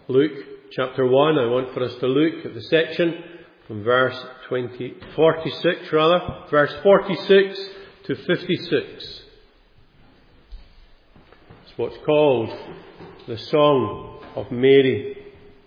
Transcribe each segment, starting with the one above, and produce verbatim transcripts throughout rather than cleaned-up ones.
Luke chapter one. I want for us to look at the section from verse twenty, forty-six rather, verse forty-six to fifty-six. It's what's called the Song of Mary.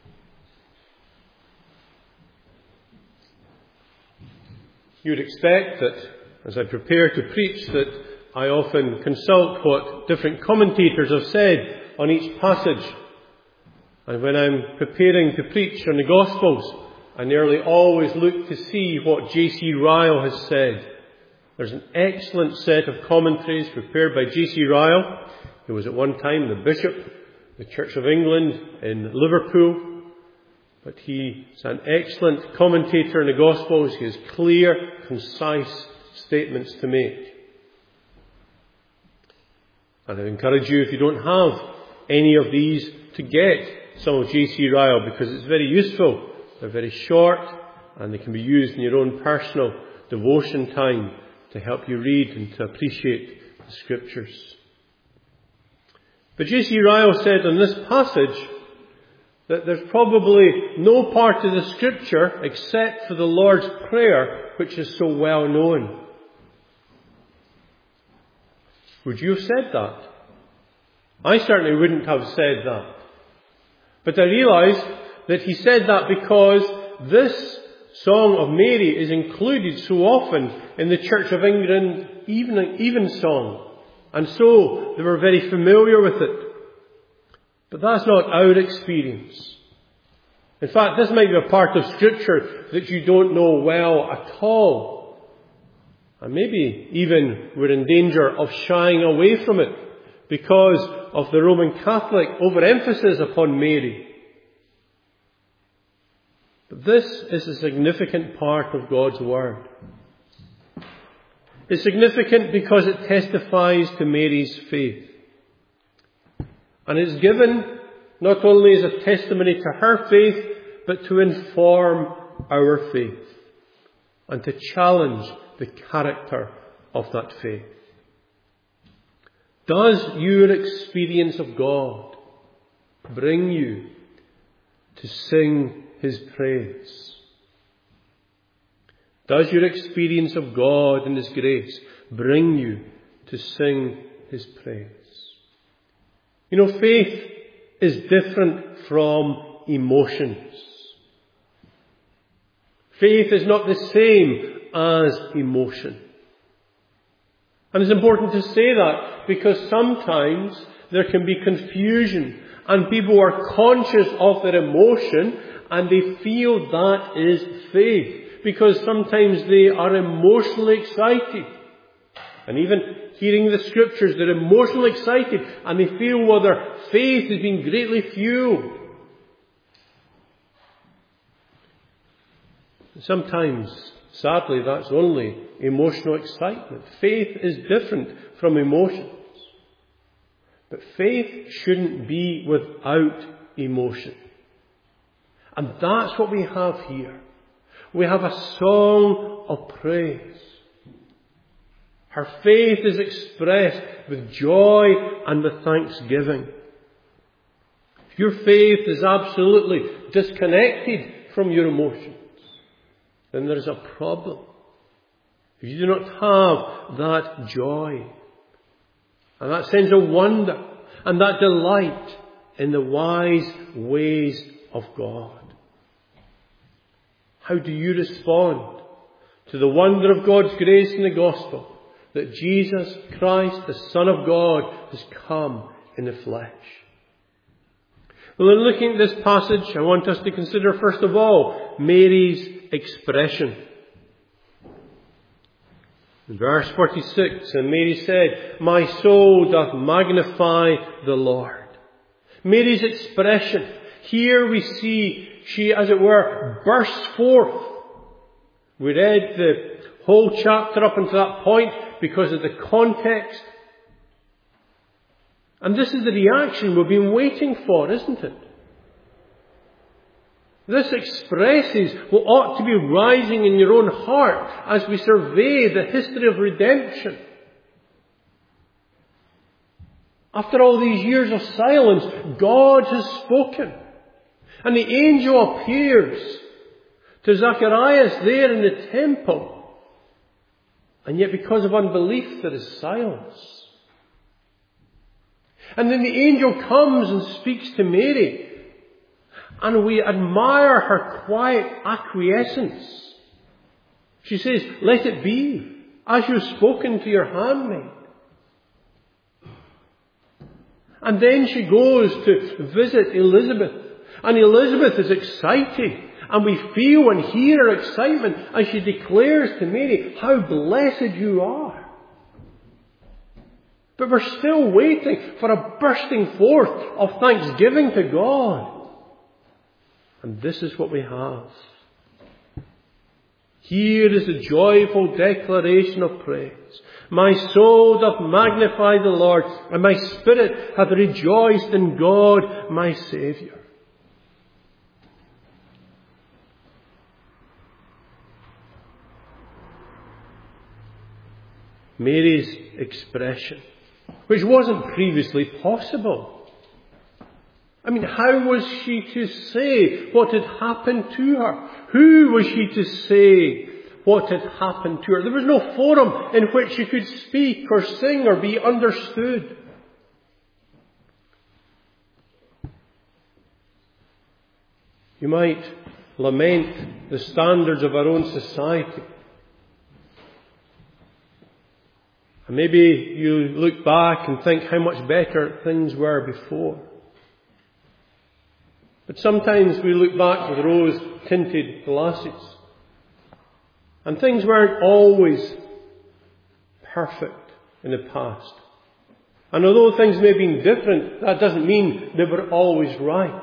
You'd expect that as I prepare to preach that I often consult what different commentators have said on each passage. And when I'm preparing to preach on the Gospels, I nearly always look to see what J C Ryle has said. There's an excellent set of commentaries prepared by J C Ryle, who was at one time the Bishop of the Church of England in Liverpool. But he is an excellent commentator in the Gospels. He has clear, concise statements to make. And I encourage you, if you don't have any of these, to get some of J C Ryle, because it's very useful. They're very short and they can be used in your own personal devotion time to help you read and to appreciate the Scriptures. But J C Ryle said on this passage that there's probably no part of the Scripture except for the Lord's Prayer which is so well known. Would you have said that? I certainly wouldn't have said that. But I realise that he said that because this Song of Mary is included so often in the Church of England even, evensong. And so they were very familiar with it. But that's not our experience. In fact, this might be a part of Scripture that you don't know well at all. And maybe even we're in danger of shying away from it because of the Roman Catholic overemphasis upon Mary. But this is a significant part of God's Word. It's significant because it testifies to Mary's faith. And it's given not only as a testimony to her faith, but to inform our faith and to challenge the character of that faith. Does your experience of God bring you to sing His praise? Does your experience of God and His grace bring you to sing His praise? You know, faith is different from emotions. Faith is not the same as emotion. And it's important to say that because sometimes there can be confusion and people are conscious of their emotion and they feel that is faith because sometimes they are emotionally excited. And even hearing the Scriptures, they're emotionally excited and they feel well, their faith has been greatly fueled. Sometimes, sadly, that's only emotional excitement. Faith is different from emotions. But faith shouldn't be without emotion. And that's what we have here. We have a song of praise. Her faith is expressed with joy and with thanksgiving. If your faith is absolutely disconnected from your emotions, then there is a problem. If you do not have that joy and that sense of wonder and that delight in the wise ways of God. How do you respond to the wonder of God's grace in the gospel that Jesus Christ, the Son of God, has come in the flesh? Well, in looking at this passage, I want us to consider first of all Mary's expression. In verse forty-six, and Mary said, "My soul doth magnify the Lord." Mary's expression. Here we see she, as it were, bursts forth. We read the whole chapter up until that point because of the context. And this is the reaction we've been waiting for, isn't it? This expresses what ought to be rising in your own heart as we survey the history of redemption. After all these years of silence, God has spoken. And the angel appears to Zacharias there in the temple. And yet because of unbelief there is silence. And then the angel comes and speaks to Mary. And we admire her quiet acquiescence. She says, "Let it be, as you've spoken to your handmaid." And then she goes to visit Elizabeth. And Elizabeth is excited. And we feel and hear her excitement as she declares to Mary how blessed you are. But we're still waiting for a bursting forth of thanksgiving to God. And this is what we have. Here is the joyful declaration of praise. My soul doth magnify the Lord, and my spirit hath rejoiced in God my Saviour. Mary's expression, which wasn't previously possible. I mean, how was she to say what had happened to her? Who was she to say what had happened to her? There was no forum in which she could speak or sing or be understood. You might lament the standards of our own society. And maybe you look back and think how much better things were before. But sometimes we look back with rose-tinted glasses. And things weren't always perfect in the past. And although things may have been different, that doesn't mean they were always right.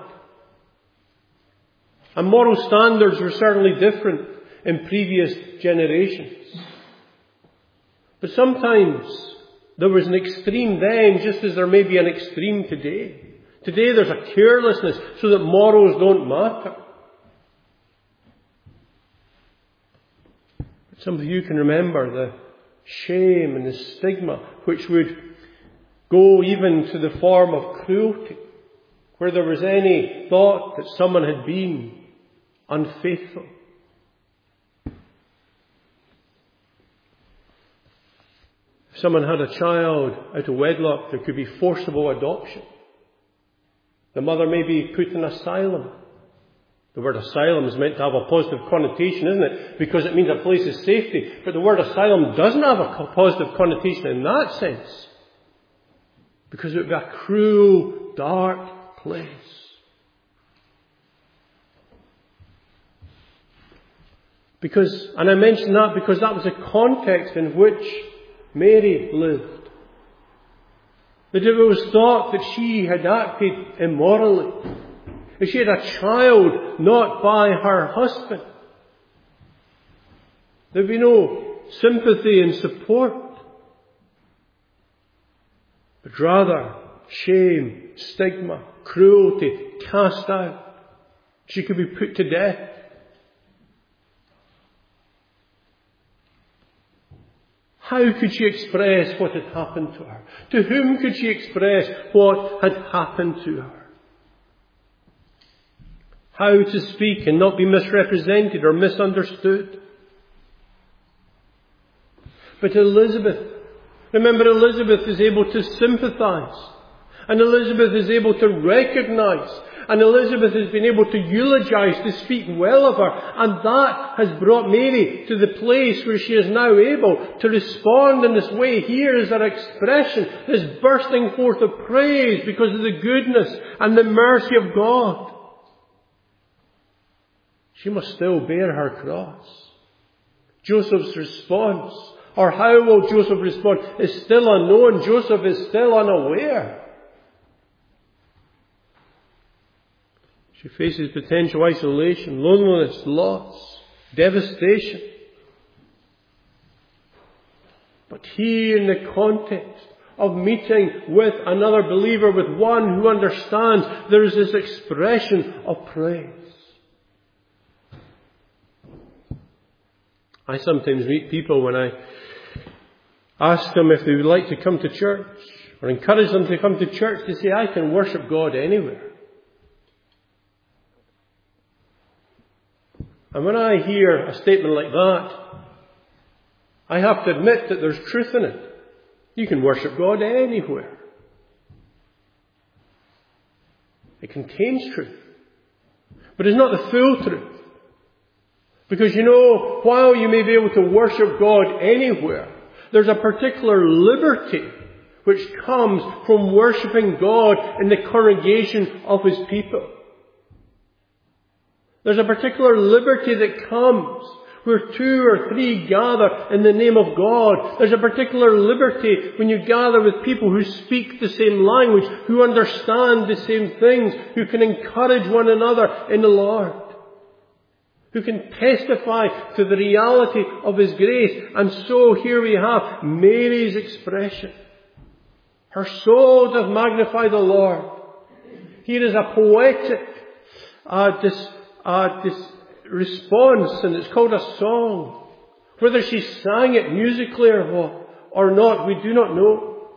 And moral standards were certainly different in previous generations. But sometimes there was an extreme then, just as there may be an extreme today. Today there's a carelessness so that morals don't matter. But some of you can remember the shame and the stigma which would go even to the form of cruelty, where there was any thought that someone had been unfaithful. If someone had a child out of wedlock, there could be forcible adoption. The mother may be put in asylum. The word asylum is meant to have a positive connotation, isn't it? Because it means a place of safety. But the word asylum doesn't have a positive connotation in that sense. Because it would be a cruel, dark place. Because, and I mention that because that was the context in which Mary lived. That if it was thought that she had acted immorally, if she had a child not by her husband, there would be no sympathy and support, but rather shame, stigma, cruelty, cast out. She could be put to death. How could she express what had happened to her? To whom could she express what had happened to her? How to speak and not be misrepresented or misunderstood? But Elizabeth, remember Elizabeth is able to sympathize. And Elizabeth is able to recognize. And Elizabeth has been able to eulogize, to speak well of her. And that has brought Mary to the place where she is now able to respond in this way. Here is her expression, this bursting forth of praise because of the goodness and the mercy of God. She must still bear her cross. Joseph's response, or how will Joseph respond, is still unknown. Joseph is still unaware. She faces potential isolation, loneliness, loss, devastation. But here in the context of meeting with another believer, with one who understands, there is this expression of praise. I sometimes meet people when I ask them if they would like to come to church, or encourage them to come to church, to say, I can worship God anywhere. And when I hear a statement like that, I have to admit that there's truth in it. You can worship God anywhere. It contains truth. But it's not the full truth. Because you know, while you may be able to worship God anywhere, there's a particular liberty which comes from worshipping God in the congregation of His people. There's a particular liberty that comes where two or three gather in the name of God. There's a particular liberty when you gather with people who speak the same language, who understand the same things, who can encourage one another in the Lord, who can testify to the reality of His grace. And so here we have Mary's expression. Her soul doth magnify the Lord. Here is a poetic uh, dis, uh, dis, response, and it's called a song. Whether she sang it musically or what, or not, we do not know.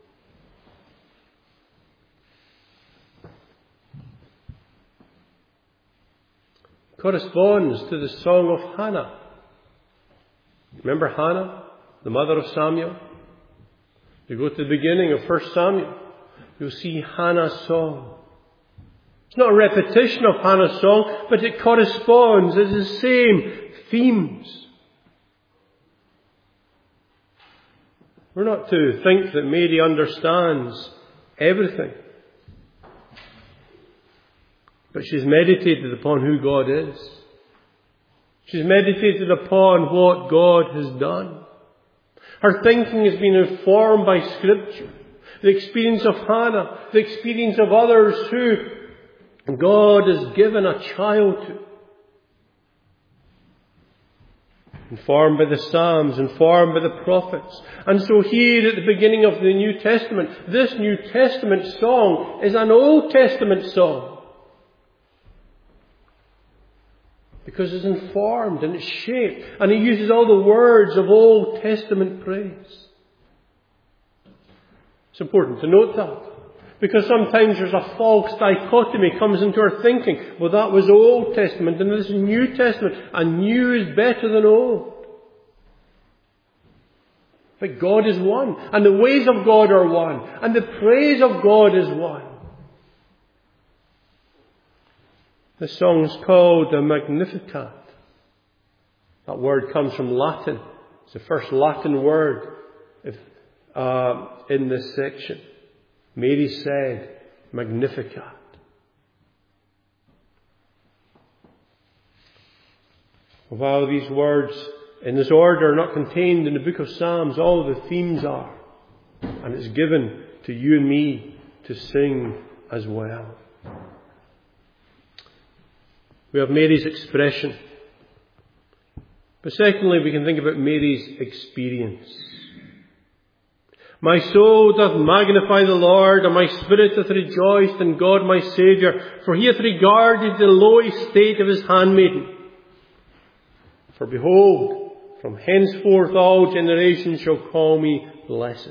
Corresponds to the song of Hannah. Remember Hannah, the mother of Samuel? You go to the beginning of First Samuel, you'll see Hannah's song. It's not a repetition of Hannah's song, but it corresponds. It's the same themes. We're not to think that Mary understands everything. But she's meditated upon who God is. She's meditated upon what God has done. Her thinking has been informed by Scripture. The experience of Hannah, the experience of others who God has given a child to. Informed by the Psalms, informed by the prophets. And so here at the beginning of the New Testament, this New Testament song is an Old Testament song. Because it's informed and it's shaped. And it uses all the words of Old Testament praise. It's important to note that. Because sometimes there's a false dichotomy comes into our thinking. Well, that was Old Testament and this is New Testament. And new is better than old. But God is one. And the ways of God are one. And the praise of God is one. The song is called the Magnificat. That word comes from Latin. It's the first Latin word if, uh, in this section. Mary said, Magnificat. While these words in this order are not contained in the book of Psalms, all the themes are. And it's given to you and me to sing as well. We have Mary's expression. But secondly, we can think about Mary's experience. My soul doth magnify the Lord, and my spirit hath rejoiced in God my Saviour, for He hath regarded the low estate of His handmaiden. For behold, from henceforth all generations shall call me blessed.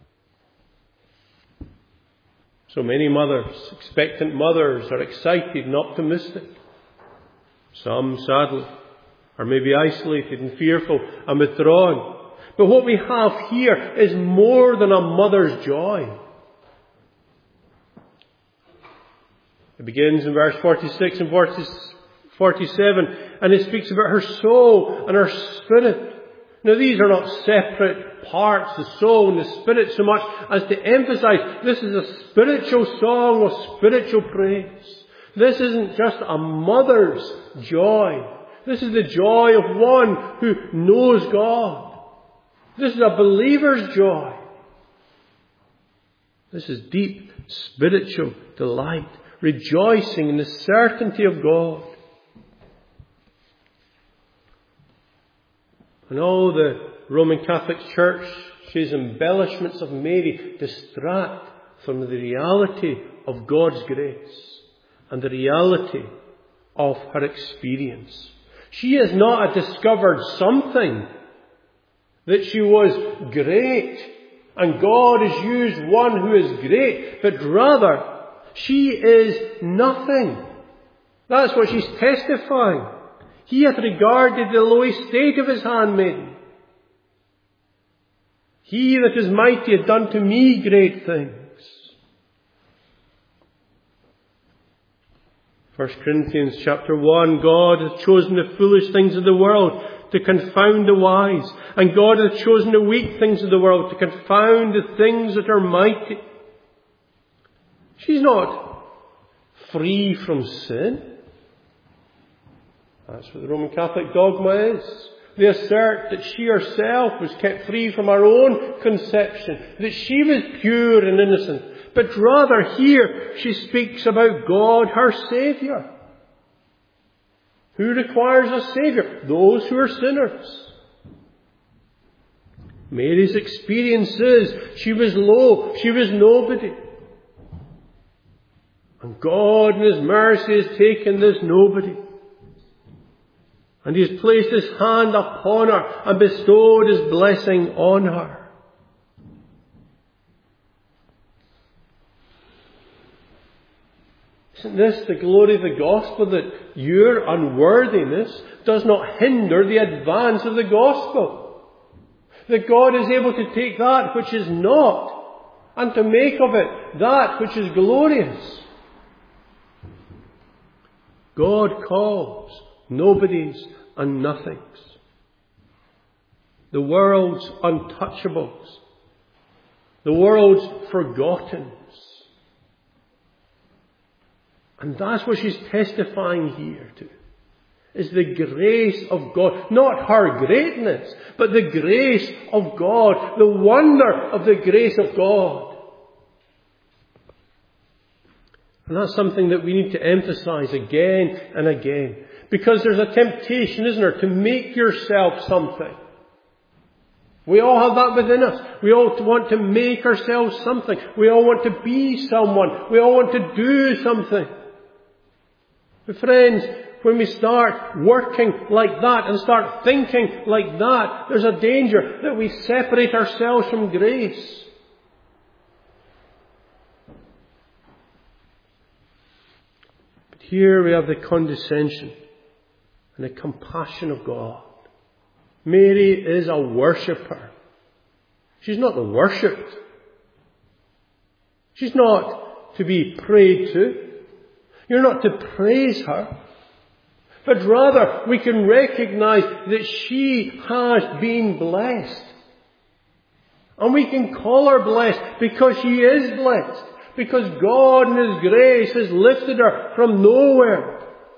So many mothers, expectant mothers, are excited and optimistic. Some, sadly, are maybe isolated and fearful and withdrawn. But what we have here is more than a mother's joy. It begins in verse forty-six and forty-seven, and it speaks about her soul and her spirit. Now these are not separate parts, the soul and the spirit, so much as to emphasize this is a spiritual song of spiritual praise. This isn't just a mother's joy. This is the joy of one who knows God. This is a believer's joy. This is deep spiritual delight, rejoicing in the certainty of God. And all the Roman Catholic Church's embellishments of Mary distract from the reality of God's grace and the reality of her experience. She has not discovered something that she was great and God has used one who is great, but rather she is nothing. That's what she's testifying. He hath regarded the low estate of his handmaiden. He that is mighty hath done to me great things. First Corinthians chapter one, God hath chosen the foolish things of the world to confound the wise. And God hath chosen the weak things of the world to confound the things that are mighty. She's not free from sin. That's what the Roman Catholic dogma is. They assert that she herself was kept free from her own conception, that she was pure and innocent. But rather here she speaks about God, her Saviour. Who requires a Saviour? Those who are sinners. Mary's experience is she was low, she was nobody. And God in His mercy has taken this nobody. And He has placed His hand upon her and bestowed His blessing on her. Isn't this the glory of the gospel, that your unworthiness does not hinder the advance of the gospel? That God is able to take that which is not and to make of it that which is glorious. God calls nobodies and nothings, the world's untouchables, the world's forgottens. And that's what she's testifying here to, is the grace of God. Not her greatness, but the grace of God, the wonder of the grace of God. And that's something that we need to emphasize again and again. Because there's a temptation, isn't there, to make yourself something. We all have that within us. We all want to make ourselves something. We all want to be someone. We all want to do something. But friends, when we start working like that and start thinking like that, there's a danger that we separate ourselves from grace. But here we have the condescension and the compassion of God. Mary is a worshipper. She's not the worshipped. She's not to be prayed to. You're not to praise her. But rather, we can recognize that she has been blessed. And we can call her blessed because she is blessed. Because God in His grace has lifted her from nowhere.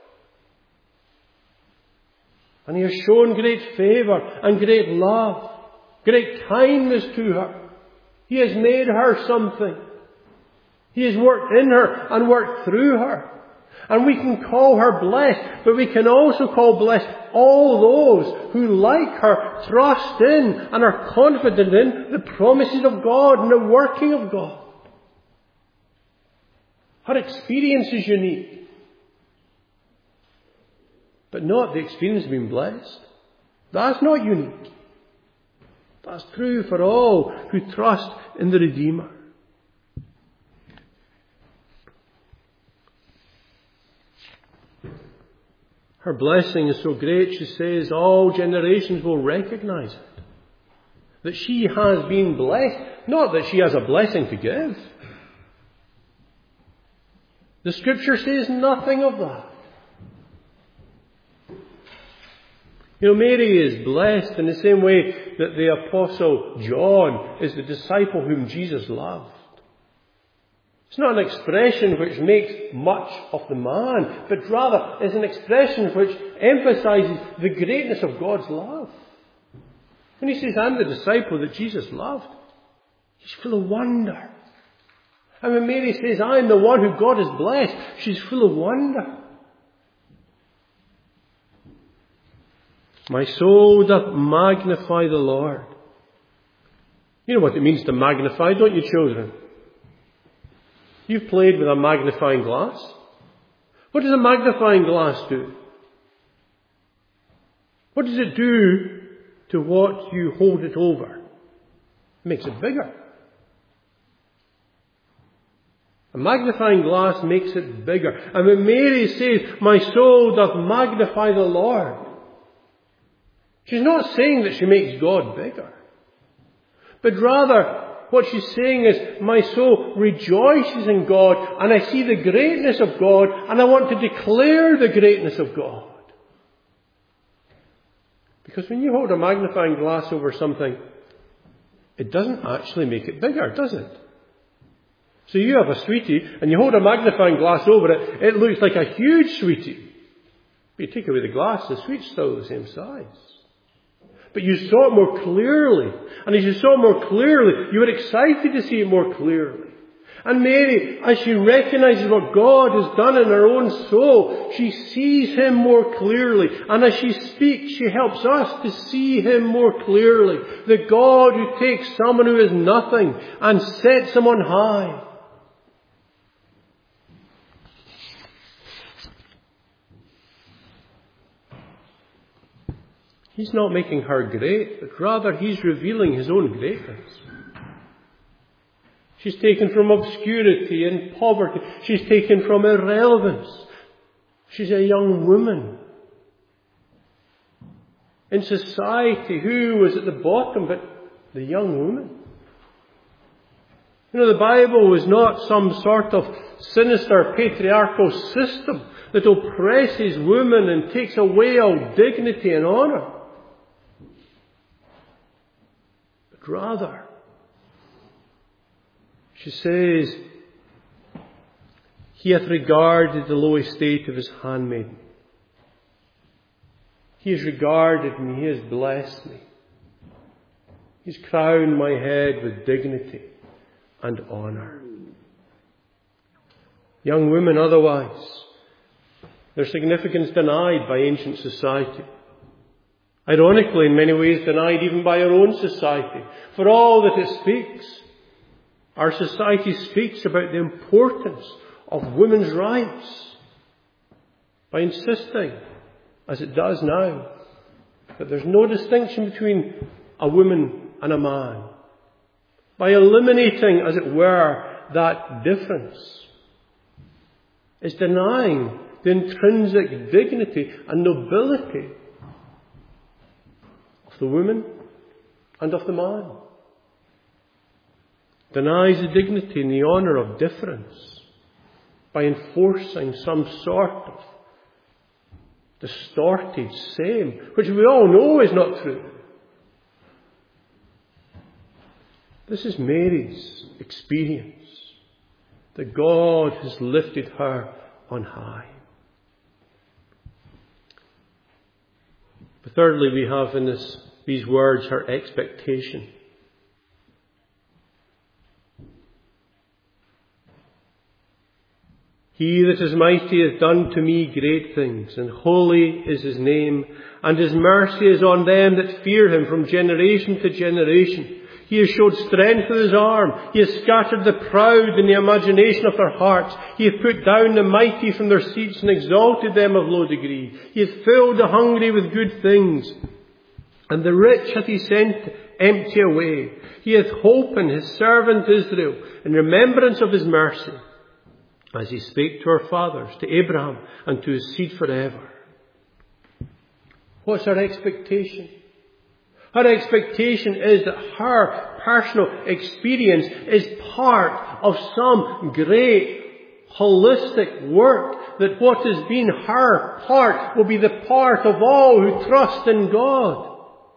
And He has shown great favour and great love, great kindness to her. He has made her something. He has worked in her and worked through her. And we can call her blessed, but we can also call blessed all those who, like her, trust in and are confident in the promises of God and the working of God. Her experience is unique, but not the experience of being blessed. That's not unique. That's true for all who trust in the Redeemer. Her blessing is so great, she says, all generations will recognize it. That she has been blessed, not that she has a blessing to give. The Scripture says nothing of that. You know, Mary is blessed in the same way that the Apostle John is the disciple whom Jesus loved. It's not an expression which makes much of the man, but rather is an expression which emphasizes the greatness of God's love. When he says, I'm the disciple that Jesus loved, he's full of wonder. And when Mary says, I'm the one who God has blessed, she's full of wonder. My soul doth magnify the Lord. You know what it means to magnify, don't you, children? You've played with a magnifying glass. What does a magnifying glass do? What does it do to what you hold it over? It makes it bigger. A magnifying glass makes it bigger. And when Mary says, my soul doth magnify the Lord, she's not saying that she makes God bigger. But rather, what she's saying is, my soul rejoices in God, and I see the greatness of God, and I want to declare the greatness of God. Because when you hold a magnifying glass over something, it doesn't actually make it bigger, does it? So you have a sweetie, and you hold a magnifying glass over it, it looks like a huge sweetie. But you take away the glass, the sweet's still the same size. But you saw it more clearly. And as you saw it more clearly, you were excited to see it more clearly. And Mary, as she recognizes what God has done in her own soul, she sees Him more clearly. And as she speaks, she helps us to see Him more clearly. The God who takes someone who is nothing and sets him on high. He's not making her great, but rather He's revealing His own greatness. She's taken from obscurity and poverty. She's taken from irrelevance. She's a young woman. In society, who was at the bottom but the young woman? You know, the Bible was not some sort of sinister patriarchal system that oppresses women and takes away all dignity and honour. But rather, she says, He hath regarded the low estate of His handmaiden. He has regarded me. He has blessed me. He's crowned my head with dignity and honour. Young women, otherwise, their significance denied by ancient society. Ironically, in many ways denied even by our own society. For all that it speaks, our society speaks about the importance of women's rights by insisting, as it does now, that there's no distinction between a woman and a man. By eliminating, as it were, that difference, it's denying the intrinsic dignity and nobility of the woman and of the man. Denies the dignity and the honour of difference by enforcing some sort of distorted same, which we all know is not true. This is Mary's experience, that God has lifted her on high. But thirdly, we have in this, these words her expectation. He that is mighty hath done to me great things, and holy is His name, and His mercy is on them that fear Him from generation to generation. He has showed strength with His arm. He has scattered the proud in the imagination of their hearts. He hath put down the mighty from their seats and exalted them of low degree. He hath filled the hungry with good things, and the rich hath He sent empty away. He hath holpen His servant Israel in remembrance of His mercy, as He spake to our fathers, to Abraham, and to his seed forever. What's our expectation? Her expectation is that her personal experience is part of some great holistic work, that what has been her part will be the part of all who trust in God.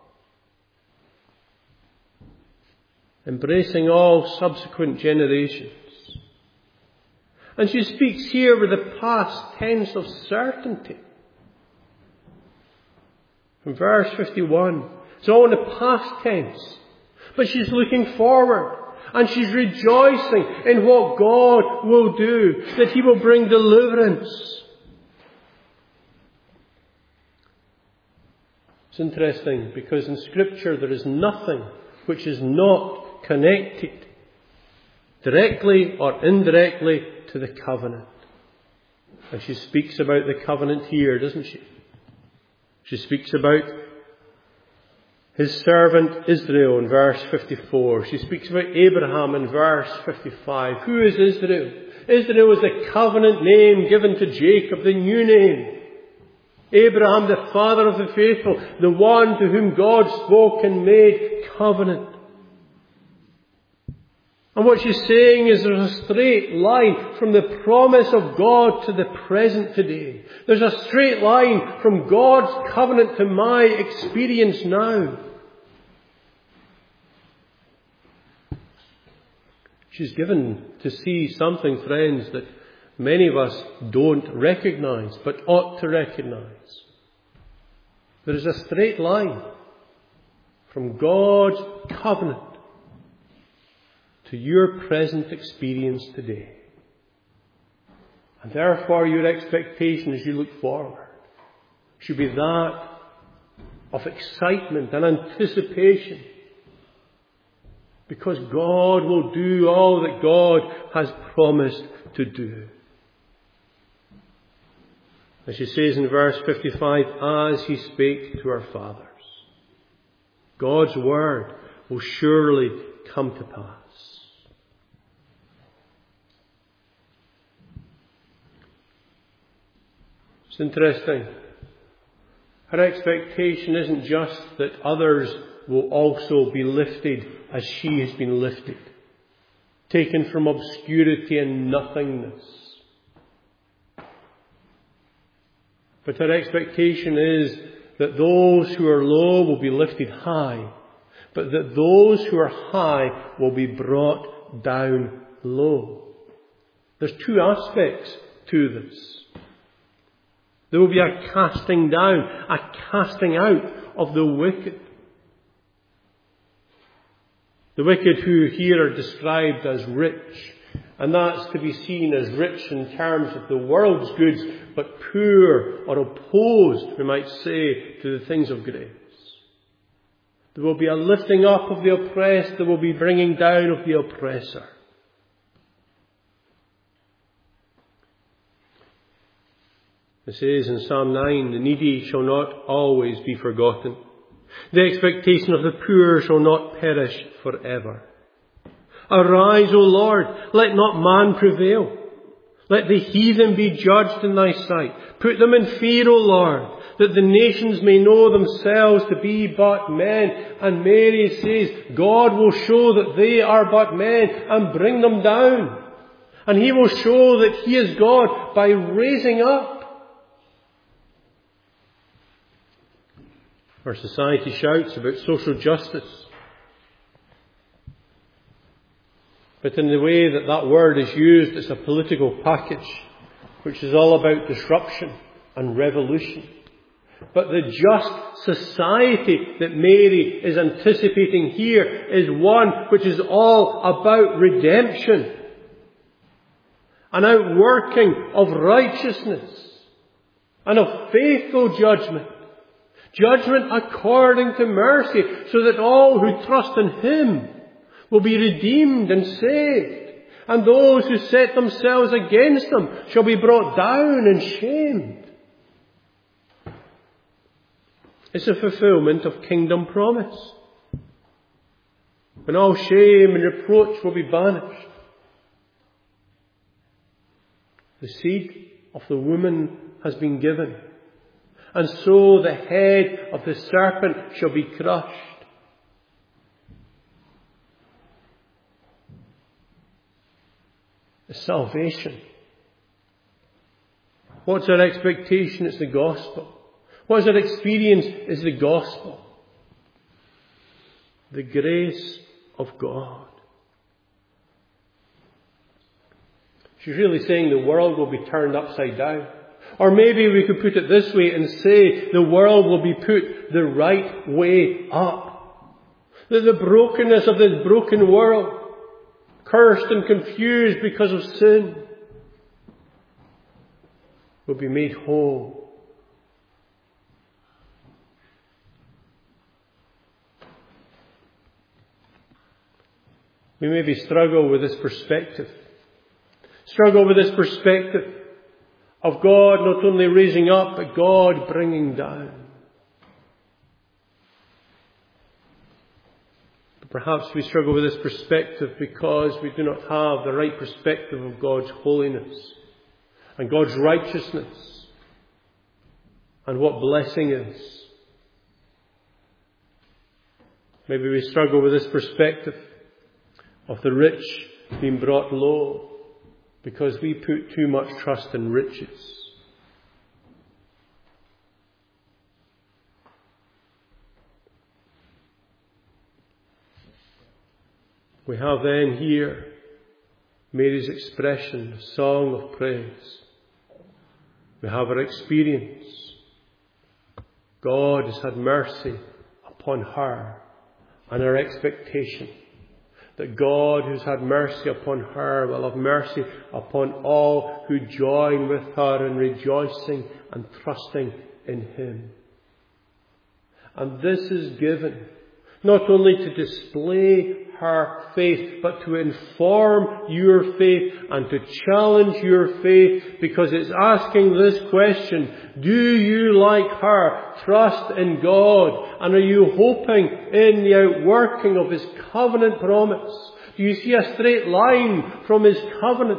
Embracing all subsequent generations. And she speaks here with the past tense of certainty. From verse fifty-one, it's all in the past tense. But she's looking forward. And she's rejoicing in what God will do. That He will bring deliverance. It's interesting because in Scripture there is nothing which is not connected, directly or indirectly, to the covenant. And she speaks about the covenant here, doesn't she? She speaks about His servant Israel in verse fifty-four. She speaks about Abraham in verse fifty-five. Who is Israel? Israel was the covenant name given to Jacob, the new name. Abraham, the father of the faithful, the one to whom God spoke and made covenant. And what she's saying is there's a straight line from the promise of God to the present today. There's a straight line from God's covenant to my experience now. She's given to see something, friends, that many of us don't recognize, but ought to recognize. There is a straight line from God's covenant to your present experience today. And therefore your expectation as you look forward should be that of excitement and anticipation. Because God will do all that God has promised to do. As she says in verse fifty-five, as He spake to our fathers. God's word will surely come to pass. It's interesting. Her expectation isn't just that others will also be lifted as she has been lifted, taken from obscurity and nothingness. But her expectation is that those who are low will be lifted high, but that those who are high will be brought down low. There's two aspects to this. There will be a casting down, a casting out of the wicked. The wicked who here are described as rich, and that's to be seen as rich in terms of the world's goods, but poor or opposed, we might say, to the things of grace. There will be a lifting up of the oppressed, there will be bringing down of the oppressor. It says in Psalm nine, the needy shall not always be forgotten. The expectation of the poor shall not perish forever. Arise, O Lord, let not man prevail. Let the heathen be judged in thy sight. Put them in fear, O Lord, that the nations may know themselves to be but men. And Mary says, God will show that they are but men and bring them down. And He will show that He is God by raising up. Our society shouts about social justice. But in the way that that word is used, it's a political package, which is all about disruption and revolution. But the just society that Mary is anticipating here is one which is all about redemption, an outworking of righteousness and of faithful judgment. Judgment according to mercy, so that all who trust in Him will be redeemed and saved. And those who set themselves against Him shall be brought down and shamed. It's a fulfillment of kingdom promise, when all shame and reproach will be banished. The seed of the woman has been given. And so the head of the serpent shall be crushed. The salvation. What's our expectation? It's the gospel. What's our experience? Is the gospel. The grace of God. She's really saying the world will be turned upside down. Or maybe we could put it this way and say the world will be put the right way up. That the brokenness of this broken world, cursed and confused because of sin, will be made whole. We maybe struggle with this perspective. Struggle with this perspective of God not only raising up, but God bringing down. But Perhaps we struggle with this perspective because we do not have the right perspective of God's holiness and God's righteousness and what blessing is. Maybe we struggle with this perspective of the rich being brought low because we put too much trust in riches. We have then here Mary's expression, a song of praise. We have her experience. God has had mercy upon her, and her expectation that God who's had mercy upon her will have mercy upon all who join with her in rejoicing and trusting in Him. And this is given not only to display her faith, but to inform your faith and to challenge your faith, because it's asking this question: do you, like her, trust in God? And are you hoping in the outworking of His covenant promise? Do you see a straight line from His covenant?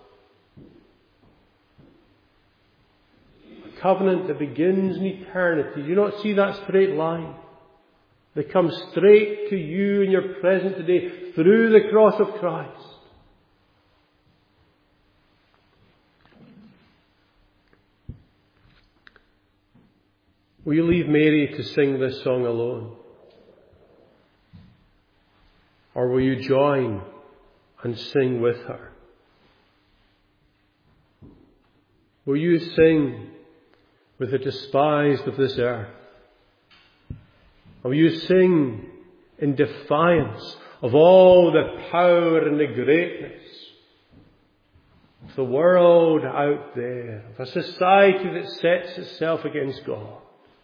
A covenant that begins in eternity. Do you not see that straight line? They come straight to you in your present today through the cross of Christ. Will you leave Mary to sing this song alone? Or will you join and sing with her? Will you sing with the despised of this earth? Or will you sing in defiance of all the power and the greatness of the world out there, of a society that sets itself against God?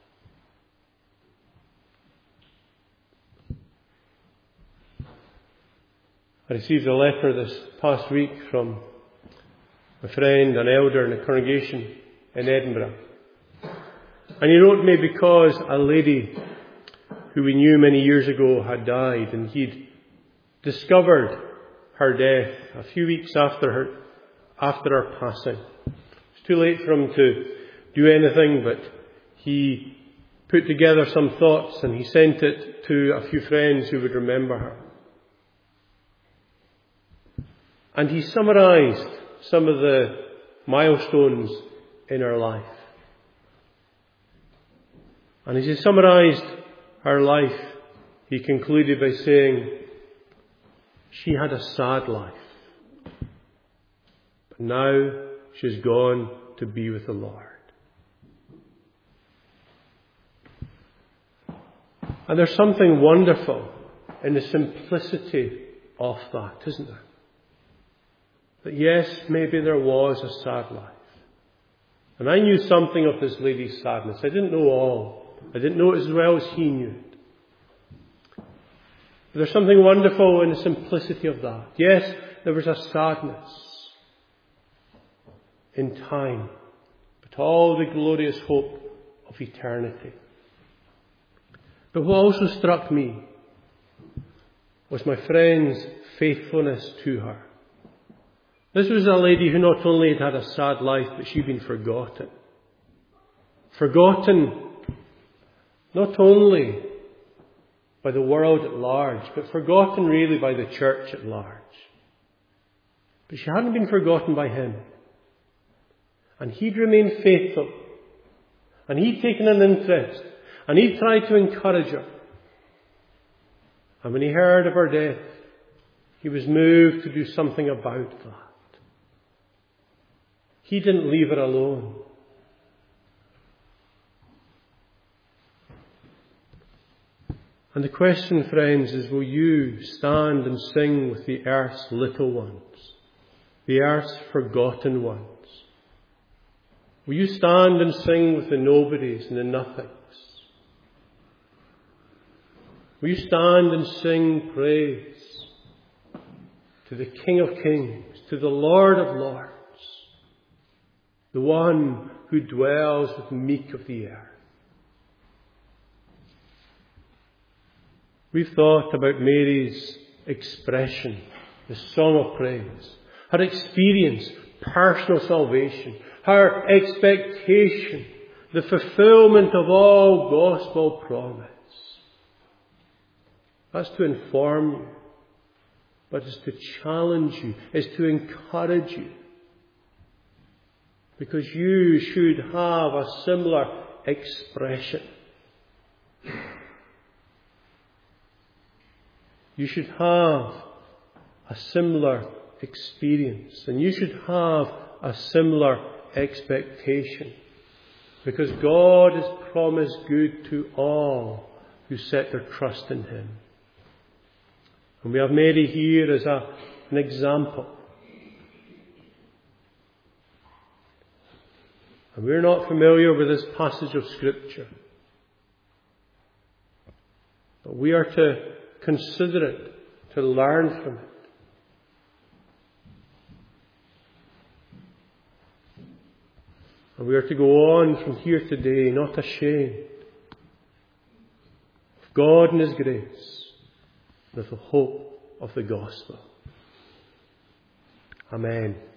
I received a letter this past week from a friend, an elder in a congregation in Edinburgh. And he wrote me because a lady who we knew many years ago had died, and he'd discovered her death a few weeks after her after her passing. It's too late for him to do anything, but he put together some thoughts and he sent it to a few friends who would remember her. And he summarised some of the milestones in her life. And as he summarised her life, he concluded by saying, she had a sad life, but now she's gone to be with the Lord. And there's something wonderful in the simplicity of that, isn't there? That yes, maybe there was a sad life. And I knew something of this lady's sadness. I didn't know all. I didn't know it as well as he knew it. But there's something wonderful in the simplicity of that. Yes, there was a sadness in time, but all the glorious hope of eternity. But what also struck me was my friend's faithfulness to her. This was a lady who not only had had a sad life, but she'd been forgotten. Forgotten not only by the world at large, but forgotten really by the church at large. But she hadn't been forgotten by him. And he'd remained faithful. And he'd taken an interest. And he'd tried to encourage her. And when he heard of her death, he was moved to do something about that. He didn't leave her alone. And the question, friends, is will you stand and sing with the earth's little ones, the earth's forgotten ones? Will you stand and sing with the nobodies and the nothings? Will you stand and sing praise to the King of Kings, to the Lord of Lords, the one who dwells with the meek of the earth? We've thought about Mary's expression, the song of praise, her experience, personal salvation, her expectation, the fulfillment of all gospel promise. That's to inform you, but it's to challenge you, it's to encourage you. Because you should have a similar expression. You should have a similar experience, and you should have a similar expectation. Because God has promised good to all who set their trust in Him. And we have Mary here as a, an example. And we're not familiar with this passage of Scripture. But we are to consider it, to learn from it. And we are to go on from here today, not ashamed of God and His grace, and of the hope of the gospel. Amen.